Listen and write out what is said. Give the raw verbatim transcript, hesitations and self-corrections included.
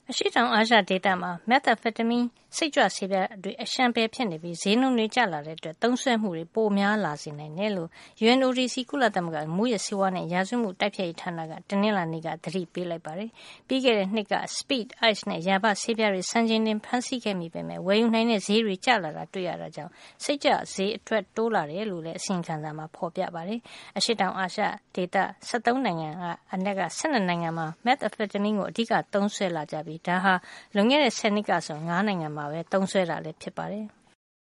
အရှေ့တောင်အာရှဒေသမှာ methamphetamine စိတ်ကြွဆေးပြားတွေအရှံပယ်ဖြစ်နေပြီးဈေးနှုန်းတွေကျလာတဲ့အတွက်သုံးစွဲမှုတွေပိုများလာစေနိုင်တယ်လို့ U N O D C ကုလသမဂ္ဂမူးယစ်ဆေးဝါးနဲ့ရာဇဝတ်မှုတိုက်ဖျက်ရေးဌာနကတနင်္လာနေ့ကသတိပေးလိုက်ပါတယ်။ပြီးခဲ့တဲ့နှစ်က speed, ice နဲ့ယာဘဆေးပြားတွေစံချိန်တင်ဖမ်းဆီးခဲ့မိပေမဲ့ဝယ်ယူနိုင်တဲ့ဈေးတွေကျလာတာတွေ့ရတာကြောင့်စိတ်ကြွဈေးအထွက်တိုးလာတယ်လို့လည်းအစီရင်ခံစာမှာဖေါ်ပြပါတယ်။အရှေ့တောင်အာရှဒေသ၁၃နိုင်ငံကအနက်က၁၂နိုင်ငံမှာ methamphetamine ကိုအဓိကသုံးစွဲလာကြပြီးဒါဟာလွန်ခဲ့တဲ့ဆယ်နှစ်ကဆို၅နိုင်ငံမှာပဲသုံးစွဲတာလည်းဖြစ်ပါတယ်။